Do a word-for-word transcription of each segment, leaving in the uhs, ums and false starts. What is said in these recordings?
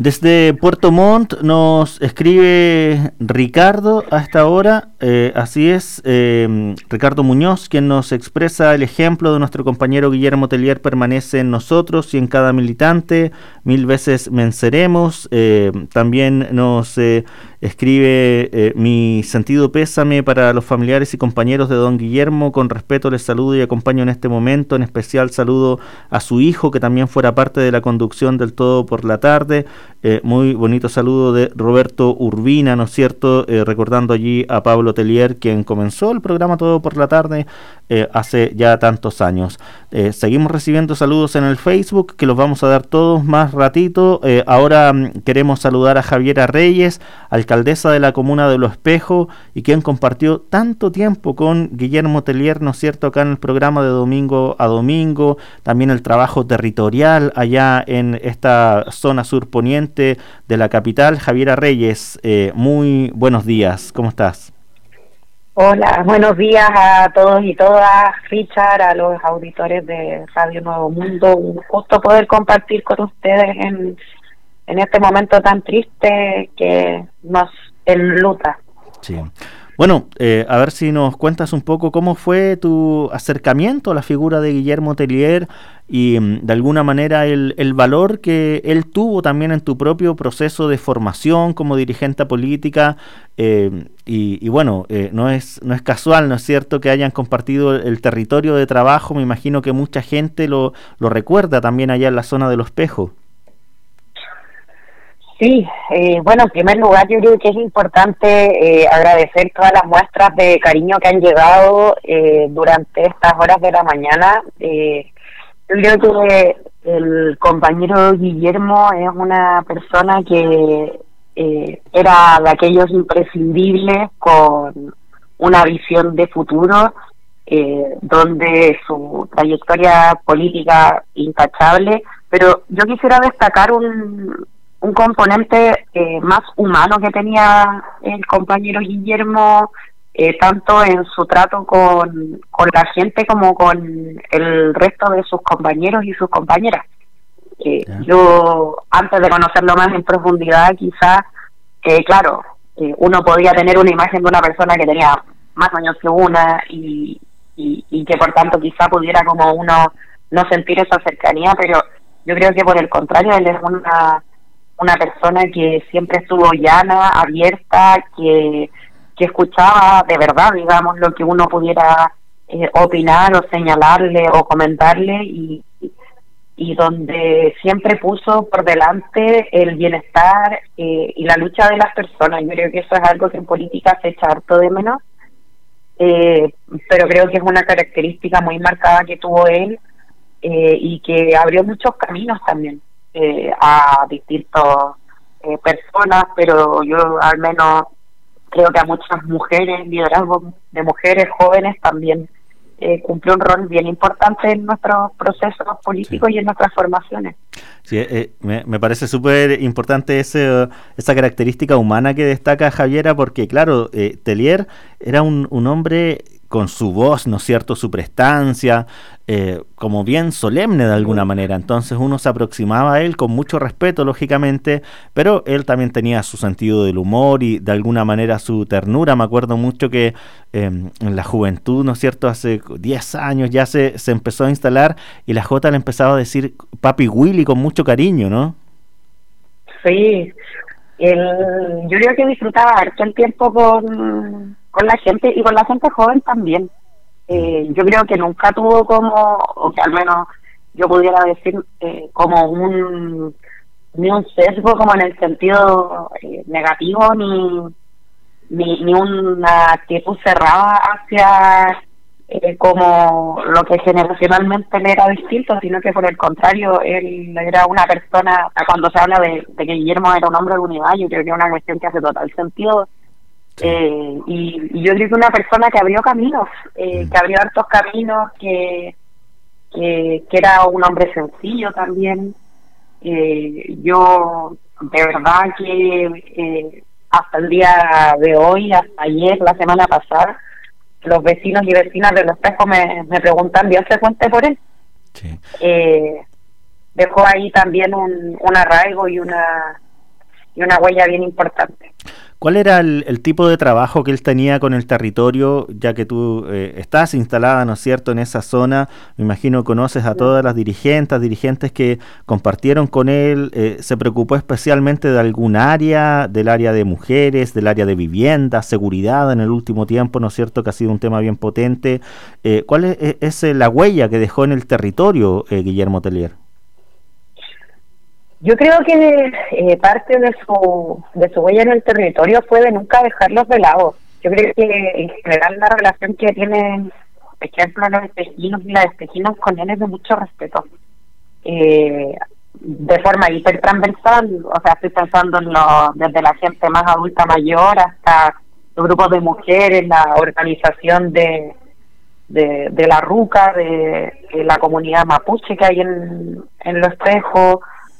Desde Puerto Montt nos escribe Ricardo a esta hora, eh, así es, eh, Ricardo Muñoz, quien nos expresa el ejemplo de nuestro compañero Guillermo Tellier permanece en nosotros y en cada militante, mil veces venceremos. Eh, también nos eh, escribe eh, mi sentido pésame para los familiares y compañeros de don Guillermo, con respeto les saludo y acompaño en este momento, en especial saludo a su hijo que también fuera parte de la conducción del Todo por la Tarde. Eh, muy bonito saludo de Roberto Urbina, ¿no es cierto? Eh, recordando allí a Pablo Tellier, quien comenzó el programa Todo por la Tarde eh, hace ya tantos años. Eh, seguimos recibiendo saludos en el Facebook, que los vamos a dar todos más ratito. Eh, ahora mm, queremos saludar a Javiera Reyes, alcaldesa de la comuna de Los Espejos, y quien compartió tanto tiempo con Guillermo Tellier, ¿no es cierto?, acá en el programa de domingo a domingo, también el trabajo territorial allá en esta zona surponiente de la capital. Javiera Reyes, eh, muy buenos días, ¿cómo estás? Hola, buenos días a todos y todas, Richard, a los auditores de Radio Nuevo Mundo. Un gusto poder compartir con ustedes en, en este momento tan triste que nos enluta. Sí. Bueno, eh, a ver si nos cuentas un poco cómo fue tu acercamiento a la figura de Guillermo Tellier y de alguna manera el, el valor que él tuvo también en tu propio proceso de formación como dirigente política. Eh, y, y bueno, eh, no es no es casual, ¿no es cierto?, que hayan compartido el territorio de trabajo. Me imagino que mucha gente lo, lo recuerda también allá en la zona de Los Espejos. Sí, eh, bueno, en primer lugar yo creo que es importante eh, agradecer todas las muestras de cariño que han llegado eh, durante estas horas de la mañana. Eh, yo creo que el compañero Guillermo es una persona que eh, era de aquellos imprescindibles con una visión de futuro, eh, donde su trayectoria política intachable, pero yo quisiera destacar un... un componente eh, más humano que tenía el compañero Guillermo, eh, tanto en su trato con, con la gente como con el resto de sus compañeros y sus compañeras. Eh, yeah. Yo, antes de conocerlo más en profundidad, quizás, eh, claro, eh, uno podía tener una imagen de una persona que tenía más años que una y, y, y que por tanto quizá pudiera como uno no sentir esa cercanía, pero yo creo que por el contrario, él es una... una persona que siempre estuvo llana, abierta, que, que escuchaba de verdad, digamos, lo que uno pudiera eh, opinar o señalarle o comentarle, y, y donde siempre puso por delante el bienestar eh, y la lucha de las personas. Yo creo que eso es algo que en política se echa harto de menos, eh, pero creo que es una característica muy marcada que tuvo él eh, y que abrió muchos caminos también. Eh, a distintas eh, personas, pero yo al menos creo que a muchas mujeres, liderazgos de mujeres jóvenes también eh, cumplió un rol bien importante en nuestros procesos políticos, sí, y en nuestras formaciones. Sí, eh, me, me parece súper importante ese, esa característica humana que destaca Javiera, porque claro, eh, Tellier era un, un hombre con su voz, ¿no es cierto?, su prestancia, eh, como bien solemne de alguna manera. Entonces uno se aproximaba a él con mucho respeto, lógicamente, pero él también tenía su sentido del humor y de alguna manera su ternura. Me acuerdo mucho que eh, en la juventud, ¿no es cierto?, hace diez años ya se, se empezó a instalar y la Jota le empezaba a decir Papi Willy con mucho cariño, ¿no? Sí, el, yo creo que disfrutaba harto el tiempo con... con la gente y con la gente joven también. Eh, yo creo que nunca tuvo como, o que al menos yo pudiera decir, eh, como un ni un sesgo como en el sentido eh, negativo, ni, ni ni una actitud cerrada hacia eh, como lo que generacionalmente le era distinto, sino que por el contrario, él era una persona, cuando se habla de, de que Guillermo era un hombre de unidad, yo creo que es una cuestión que hace total sentido. Sí. Eh, y, y yo creo que una persona que abrió caminos, eh, mm. que abrió hartos caminos, que, que que era un hombre sencillo también. Eh, yo de verdad que eh, hasta el día de hoy, hasta ayer, la semana pasada, los vecinos y vecinas de Los Espejos me, me preguntan, ¿Dios se cuente por él? Sí. Eh, dejó ahí también un, un arraigo y una y una huella bien importante. ¿Cuál era el, el tipo de trabajo que él tenía con el territorio, ya que tú eh, estás instalada, ¿no es cierto?, en esa zona? Me imagino conoces a todas las dirigentes, dirigentes que compartieron con él. Eh, ¿se preocupó especialmente de algún área, del área de mujeres, del área de vivienda, seguridad en el último tiempo, ¿no es cierto?, que ha sido un tema bien potente. Eh, ¿Cuál es, es, es la huella que dejó en el territorio eh, Guillermo Tellier? Yo creo que eh, parte de su de su huella en el territorio fue de nunca dejarlos de lado. Yo creo que en general la relación que tienen, por ejemplo, los espejinos y las espejinas con él es de mucho respeto. Eh, de forma hipertransversal, o sea, estoy pensando en lo, desde la gente más adulta mayor hasta los grupos de mujeres, la organización de de, de la RUCA, de, de la comunidad mapuche que hay en, en Los Espejos,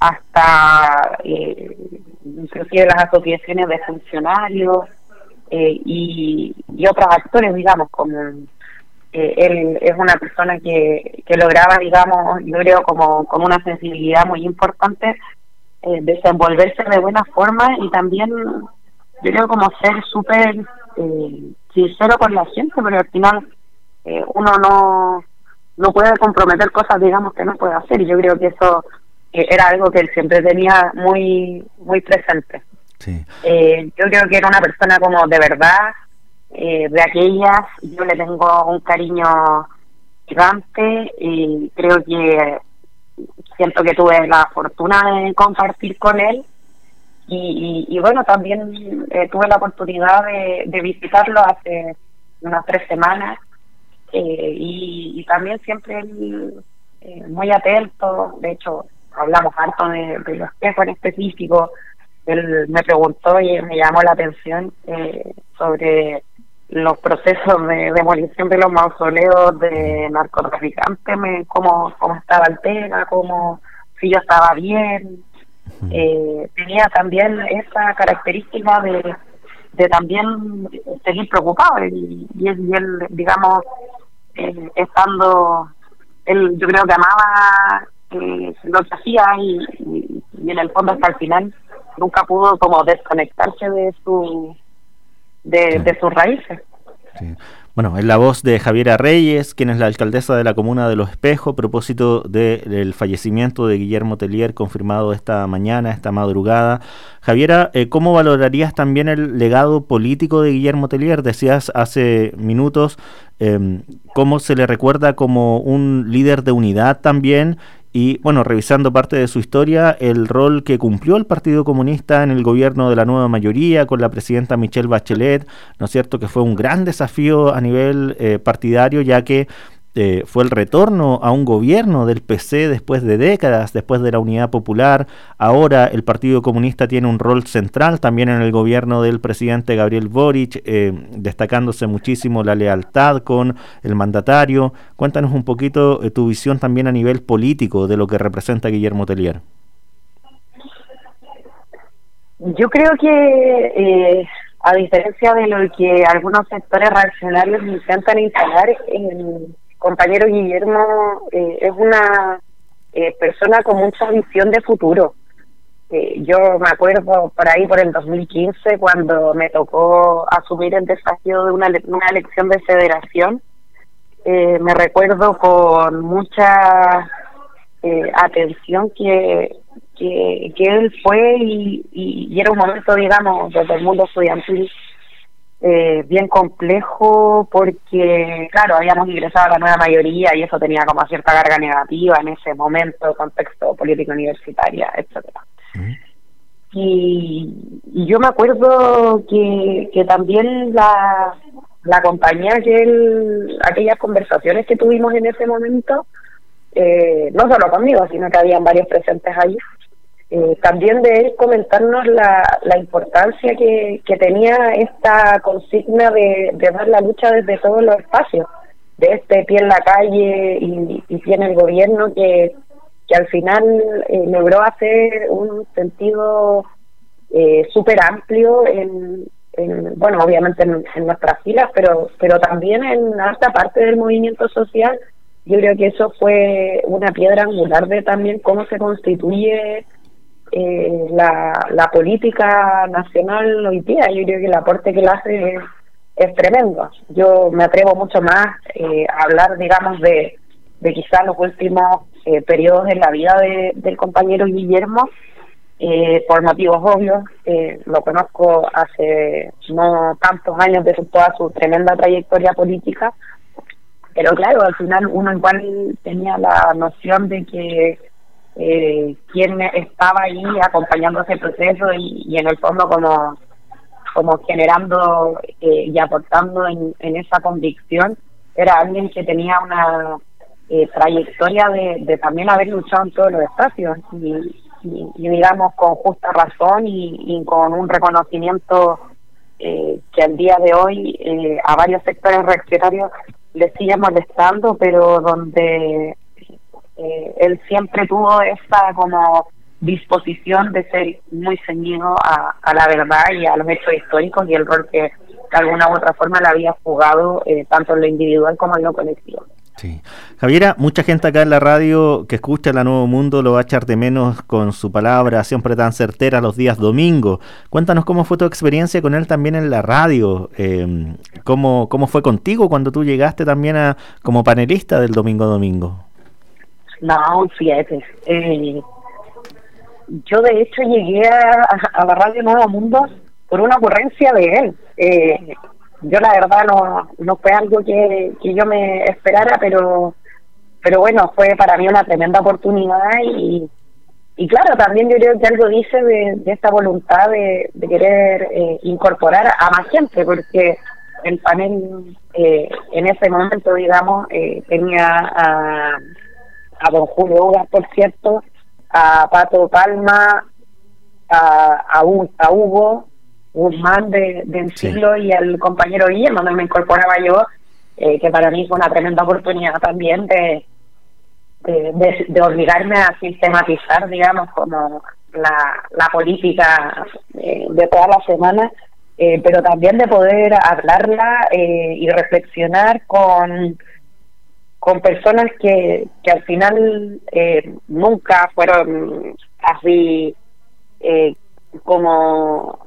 hasta eh, inclusive las asociaciones de funcionarios eh, y, y otros actores, digamos, como eh, él es una persona que, que lograba, digamos, yo creo como, como una sensibilidad muy importante, eh, desenvolverse de buena forma y también, yo creo, como ser súper eh, sincero con la gente, porque al final eh, uno no, no puede comprometer cosas, digamos, que no puede hacer, y yo creo que eso que era algo que él siempre tenía muy muy presente. Sí. Eh, yo creo que era una persona como de verdad, eh, de aquellas, yo le tengo un cariño gigante y creo que siento que tuve la fortuna de compartir con él y, y, y bueno, también eh, tuve la oportunidad de, de visitarlo hace unas tres semanas eh, y, y también siempre él, eh, muy atento, de hecho hablamos harto de, de Los Espejos en específico. Él me preguntó y me llamó la atención eh, sobre los procesos de demolición de los mausoleos de narcotraficantes, me, cómo, cómo estaba el tema, cómo, si yo estaba bien. Eh, tenía también esa característica de, de también seguir preocupado y, y, él, y él, digamos, eh, estando, él yo creo que amaba Eh, lo que hacía y, y, y en el fondo hasta el final nunca pudo como desconectarse de su de, sí. de sus raíces. Sí. Bueno, es la voz de Javiera Reyes, quien es la alcaldesa de la comuna de Los Espejos, a propósito de, del fallecimiento de Guillermo Tellier, confirmado esta mañana, esta madrugada. Javiera, eh, ¿cómo valorarías también el legado político de Guillermo Tellier? Decías hace minutos eh, cómo se le recuerda como un líder de unidad también. Y bueno, revisando parte de su historia, el rol que cumplió el Partido Comunista en el gobierno de la nueva mayoría con la presidenta Michelle Bachelet, ¿no es cierto?, que fue un gran desafío a nivel eh, partidario, ya que eh, fue el retorno a un gobierno del P C después de décadas, después de la Unidad Popular. Ahora el Partido Comunista tiene un rol central también en el gobierno del presidente Gabriel Boric, eh, destacándose muchísimo la lealtad con el mandatario. Cuéntanos un poquito eh, tu visión también a nivel político de lo que representa Guillermo Tellier. Yo creo que eh, a diferencia de lo que algunos sectores reaccionarios intentan instalar, el compañero Guillermo eh, es una eh, persona con mucha visión de futuro. Eh, yo me acuerdo por ahí, por el dos mil quince, cuando me tocó asumir el desafío de una, una elección de federación, eh, me recuerdo con mucha eh, atención que, que que él fue y, y, y era un momento, digamos, desde el mundo estudiantil eh, bien complejo porque, claro, habíamos ingresado a la nueva mayoría y eso tenía como cierta carga negativa en ese momento, contexto político universitaria, etcétera. Uh-huh. Y, y yo me acuerdo que, que también la, la compañía que él, aquellas conversaciones que tuvimos en ese momento, eh, no solo conmigo, sino que habían varios presentes allí, eh, también de él comentarnos la, la importancia que, que tenía esta consigna de, de dar la lucha desde todos los espacios, de este pie en la calle y, y pie en el gobierno, que, que al final eh, logró hacer un sentido eh, súper amplio en, en, bueno, obviamente en, en nuestras filas, pero, pero también en alta parte del movimiento social. Yo creo que eso fue una piedra angular de también cómo se constituye eh, la, la política nacional hoy día. Yo creo que el aporte que él hace es, es tremendo. Yo me atrevo mucho más eh, a hablar, digamos, de, de quizás los últimos eh, periodos de la vida de, del compañero Guillermo, eh, por motivos obvios. Eh, lo conozco hace no tantos años de su, toda su tremenda trayectoria política, pero claro, al final uno igual tenía la noción de que eh, quien estaba ahí acompañando ese proceso y, y en el fondo como como generando eh, y aportando en, en esa convicción era alguien que tenía una eh, trayectoria de, de también haber luchado en todos los espacios y, y, y digamos con justa razón y, y con un reconocimiento eh, que al día de hoy eh, a varios sectores reaccionarios le sigue molestando, pero donde eh, él siempre tuvo esa como disposición de ser muy ceñido a, a la verdad y a los hechos históricos y el rol que de alguna u otra forma le había jugado eh, tanto en lo individual como en lo colectivo. Sí. Javiera, mucha gente acá en la radio que escucha La Nuevo Mundo lo va a echar de menos con su palabra siempre tan certera los días domingos. Cuéntanos cómo fue tu experiencia con él también en la radio. Eh, ¿cómo, ¿Cómo fue contigo cuando tú llegaste también a como panelista del Domingo Domingo? No, fíjate. Eh, yo de hecho llegué a, a la radio Nuevo Mundo por una ocurrencia de él. Eh, yo la verdad no no fue algo que, que yo me esperara, pero pero bueno, fue para mí una tremenda oportunidad y, y claro, también yo creo que algo dice de, de esta voluntad de, de querer eh, incorporar a más gente, porque el panel eh, en ese momento, digamos, eh, tenía a, a don Julio Ugas, por cierto, a Pato Palma, a, a, a Hugo Guzmán de, del siglo sí. Y al compañero Guillermo, donde me incorporaba yo, eh, que para mí fue una tremenda oportunidad también de, de, de, de obligarme a sistematizar, digamos, como la, la política eh, de toda la semana, eh, pero también de poder hablarla eh, y reflexionar con con personas que, que al final eh, nunca fueron así eh, como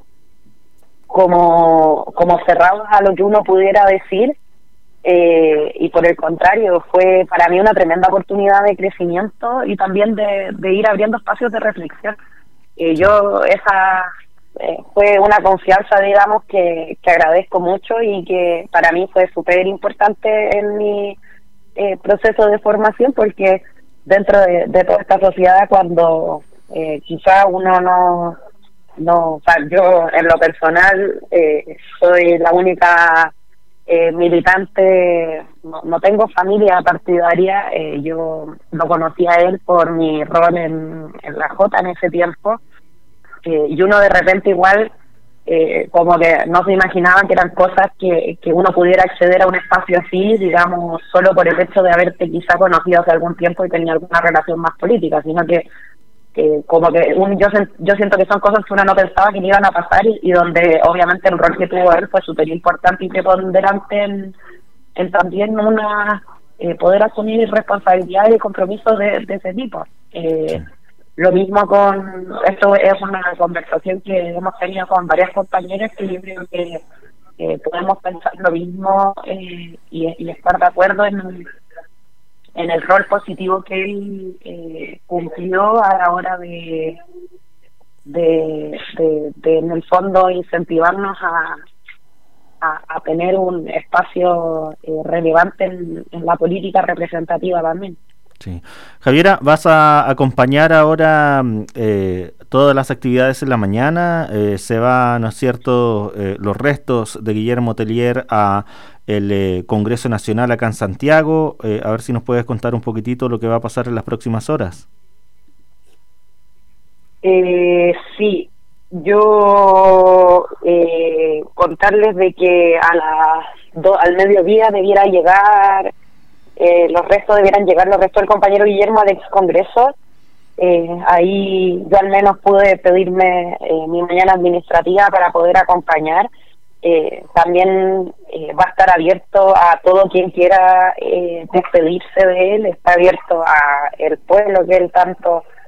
como como cerrados a lo que uno pudiera decir, eh, y por el contrario fue para mí una tremenda oportunidad de crecimiento y también de, de ir abriendo espacios de reflexión. Eh, yo esa eh, fue una confianza, digamos, que, que agradezco mucho y que para mí fue súper importante en mi eh, proceso de formación, porque dentro de, de toda esta sociedad, cuando eh, quizá uno no No, o sea, yo en lo personal eh, soy la única eh, militante, no, no tengo familia partidaria, eh, yo lo conocí a él por mi rol en, en la Jota en ese tiempo, eh, y uno de repente igual eh, como que no se imaginaba que eran cosas que, que uno pudiera acceder a un espacio así, digamos, solo por el hecho de haberte quizá conocido hace algún tiempo y tenía alguna relación más política, sino que que como que un, yo yo siento que son cosas que uno no pensaba que iban a pasar y, y donde obviamente el rol que tuvo él fue súper importante y preponderante en, en también una eh, poder asumir responsabilidades y compromisos de, de ese tipo. Eh, sí. Lo mismo con, esto es una conversación que hemos tenido con varias compañeras que yo creo que eh, podemos pensar lo mismo eh, y, y estar de acuerdo en en el rol positivo que él eh, cumplió a la hora de, de, de, de en el fondo incentivarnos a, a, a tener un espacio eh, relevante en, en la política representativa también. Sí. Javiera, ¿vas a acompañar ahora eh, todas las actividades en la mañana? Eh, se va, ¿no es cierto?, eh, los restos de Guillermo Tellier a el eh, Congreso Nacional acá en Santiago. Eh, a ver si nos puedes contar un poquitito lo que va a pasar en las próximas horas. Eh, sí, yo eh, contarles de que a las do, al mediodía debiera llegar Eh, los restos debieran llegar los restos del compañero Guillermo al ex congreso. Eh, ahí yo al menos pude pedirme eh, mi mañana administrativa para poder acompañar. Eh, también eh, va a estar abierto a todo quien quiera eh, despedirse de él, está abierto a el pueblo que él tanto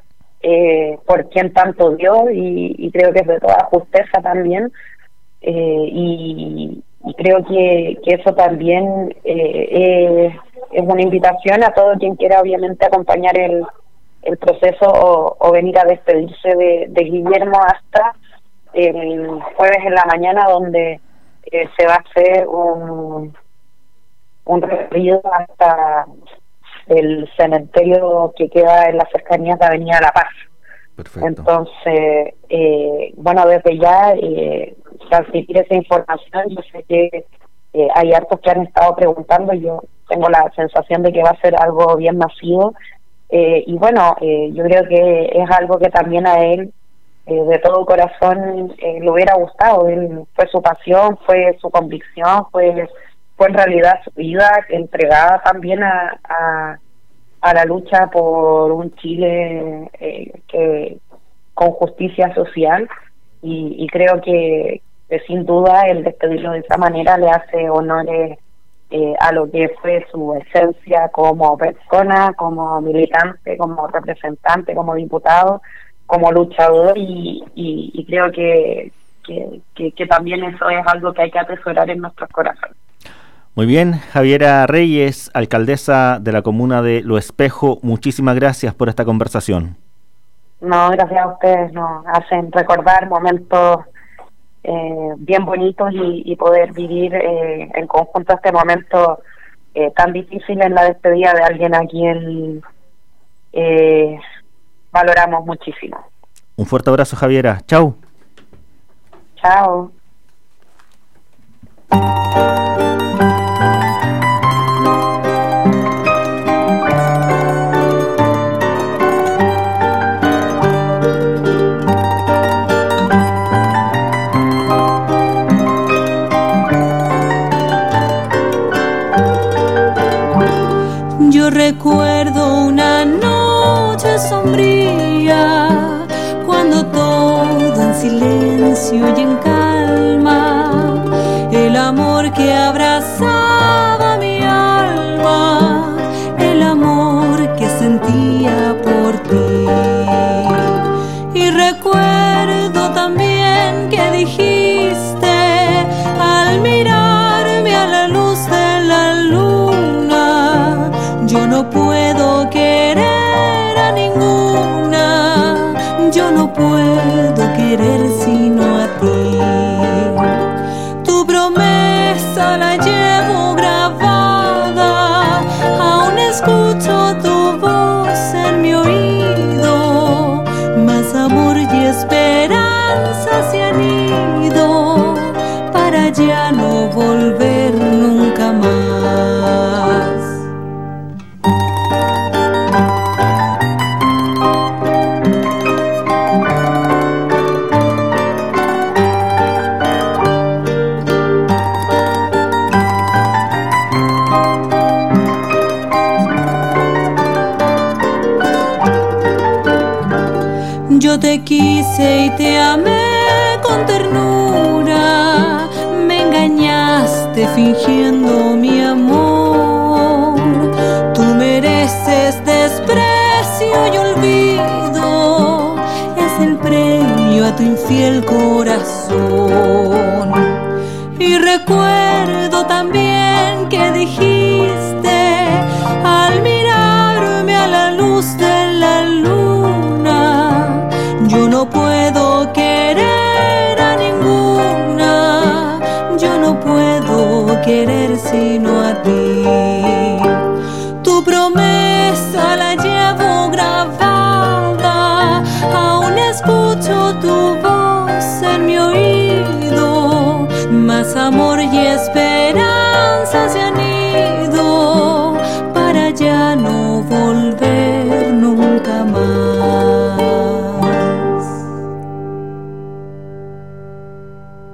eh, por quien tanto dio, y, y creo que es de toda justeza también, eh, y, y creo que, que eso también eh, es, es una invitación a todo quien quiera obviamente acompañar el, el proceso o, o venir a despedirse de, de Guillermo hasta el jueves en la mañana, donde eh, se va a hacer un, un recorrido hasta el cementerio que queda en las cercanías de Avenida La Paz. Perfecto. Entonces, eh, bueno, desde ya eh, transmitir esa información. Yo sé que eh, hay hartos que han estado preguntando, yo tengo la sensación de que va a ser algo bien masivo, eh, y bueno, eh, yo creo que es algo que también a él eh, de todo corazón eh, le hubiera gustado. Él, fue su pasión, fue su convicción, fue fue en realidad su vida entregada también a, a, a la lucha por un Chile eh, que con justicia social, y, y creo que, que sin duda el despedirlo de esa manera le hace honores eh, a lo que fue su esencia como persona, como militante, como representante, como diputado, como luchador, y, y, y creo que, que, que, que también eso es algo que hay que atesorar en nuestros corazones. Muy bien, Javiera Reyes, alcaldesa de la comuna de Lo Espejo, muchísimas gracias por esta conversación. No, gracias a ustedes, nos hacen recordar momentos eh, bien bonitos, y, y poder vivir eh, en conjunto este momento eh, tan difícil en la despedida de alguien a quien eh, valoramos muchísimo. Un fuerte abrazo, Javiera. Chau. Chao. Yo recuerdo una noche sombría, cuando todo en silencio y en calma, el amor que abrazaba mi alma, el amor que sentía por ti. Y recuerdo también que dijiste al mirarme a la luz de la luna: yo no puedo querer a ninguna, yo no puedo querer sino a ti. Tu promesa la llevo grabada, aún escucho tu voz en mi oído, más amor y esperanza se han ido para ya no volver nunca más. Yo te quise y te amé con ternura, me engañaste fingiendo mi amor. Tú mereces desprecio y olvido, es el premio a tu infiel corazón. Y recuerdo también que dijiste